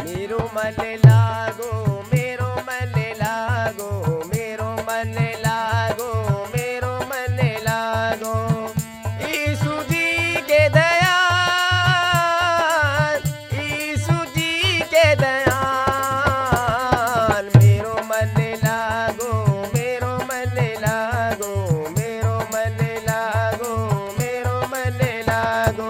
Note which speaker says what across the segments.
Speaker 1: मेरो मन लागो, मेरो मन लागो, मेरो मन लागो, मेरो मन लागो। यीशु जी के दयाल, यीशु जी के दयाल। मेरो मन लागो, मेरो मन लागो, मेरो मन लागो, मेरो मन लागो।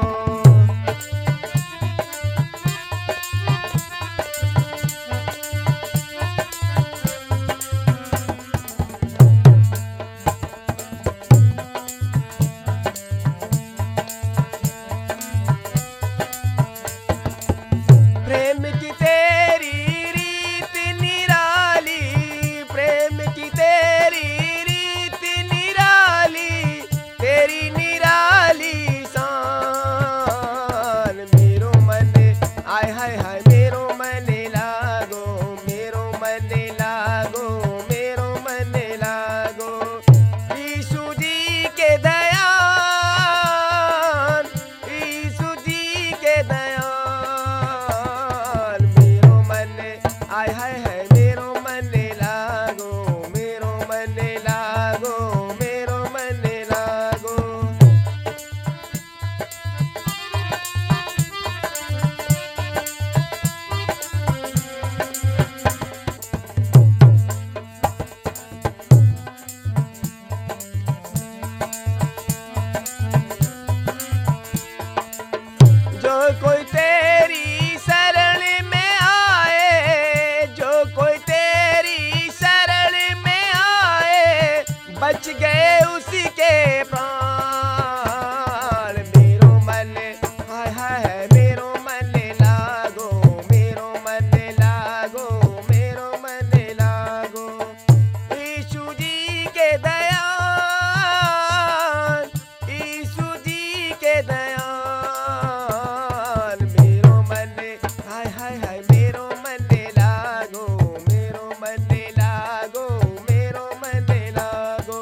Speaker 1: प्रेम की तेरी रीत निराली, प्रेम की तेरी रीत निराली, तेरी निराली शान। मेरो मन आय हाय हाय, मेरो मन लागो, मेरो मन लागो, मेरो मन लागो। यीशु जी के दयाल, यीशु जी के दयाल। मेरो मन आय हाय हाय, मेरो मन लागो, मेरो मन लागो, मेरो मन लागो। जो कोई तेरी शरण में आए, जो कोई तेरी शरण में आए, बच गए उसी के प्राण। मेरो मन हाय हाय हाय, मेरो मन लागो, मेरो मन लागो, मेरो मन लागो। यीशु जी के दयाल, यीशु जी के दयाल। मेरो मन हाय हाय हाय, मेरो मन लागो, मेरो मन लागो, मेरो मन लागो।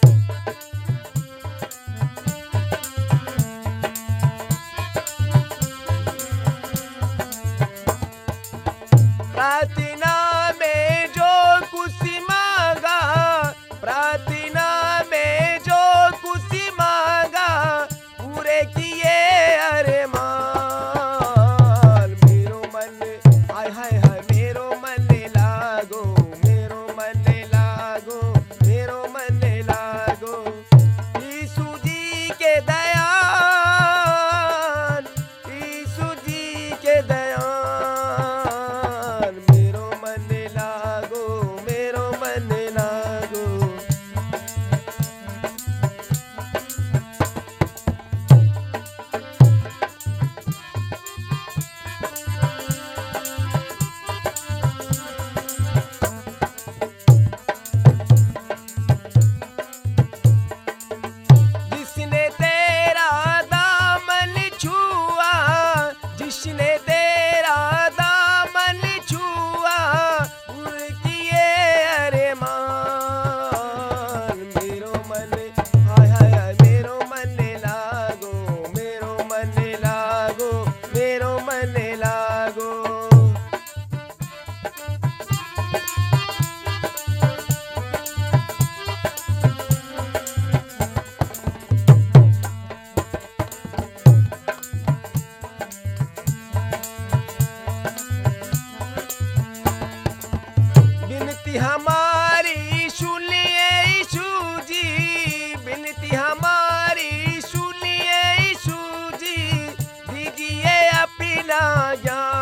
Speaker 1: प्रार्थना में जो कुछ मांगा, प्रार्थना में जो कुछ मांगा, पूरे किए अरमान। मेरो मन हाय हाय हाय, मेरो मन लागो, मेरो मन लागो, मेरो मन लागो। यीशु जी के दयाल, यीशु जी के दयाल। मेरो मन लागो, मेरो मन लागो। जिसने तेरा दामन छुआ, जिसने तेरा दामन छुआ, पूरे किए अरमान। मेरो मन हाय हाय हाय, मेरो मन लागो, मेरो मन लागो, मेरो मन लागो। बिनती हमारी सुनिए यीशु जी, बिनती हमारी सुनिए यीशु जी, दीजिए अपना जान।